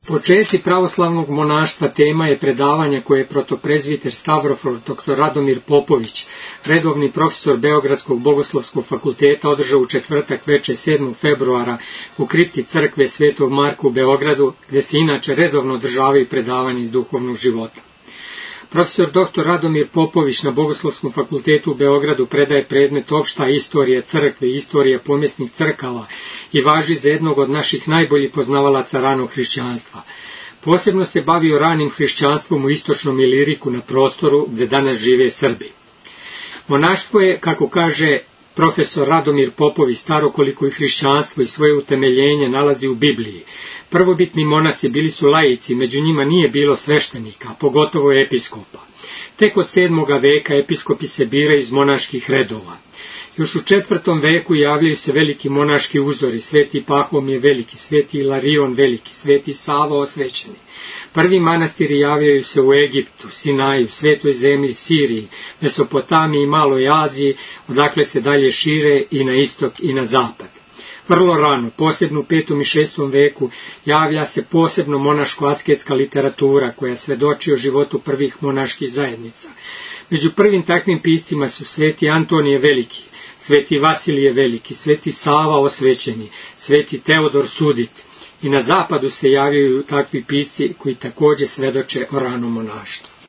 Počeci pravoslavnog monaštva tema je predavanja koje je protoprezbiter Stavrofor dr. Radomir Popović, redovni profesor Beogradskog bogoslovskog fakulteta, održao u četvrtak veče 7. februara u kripti crkve Svetog Marka u Beogradu, gde se inače redovno održavaju predavanja iz duhovnog života. Profesor dr. Radomir Popović na Bogoslovskom fakultetu u Beogradu predaje predmet opšta istorija crkve i istorija pomjesnih crkava i važi za jednog od naših najboljih poznavalaca ranog hrišćanstva. Posebno se bavio ranim hrišćanstvom u istočnom Iliriku na prostoru gde danas žive Srbi. Monaštvo je, kako kaže profesor Radomir Popović, staro koliko i hrišćanstvo i svoje utemeljenje nalazi u Bibliji. Prvobitni monasi bili su laici, među njima nije bilo sveštenika, pogotovo episkopa. Tek od 7. veka episkopi se biraju iz monaških redova. Još u 4. veku javljaju se veliki monaški uzori, Sveti Pahom je veliki, Sveti Ilarion veliki, Sveti Sava osvećeni. Prvi manastiri javljaju se u Egiptu, Sinaju, Svetoj zemlji, Siriji, Mesopotamiji i Maloj Aziji, odakle se dalje šire i na istok i na zapad. Vrlo rano, posebno u 5. i 6. veku, javlja se posebno monaško-asketska literatura koja svedoči o životu prvih monaških zajednica. Među prvim takvim piscima su Sveti Antonije veliki, Sveti Vasilije veliki, Sveti Sava osvećeni, Sveti Teodor Sudit. I na zapadu se javljaju takvi pisci koji također svedoče o ranom monaštvu.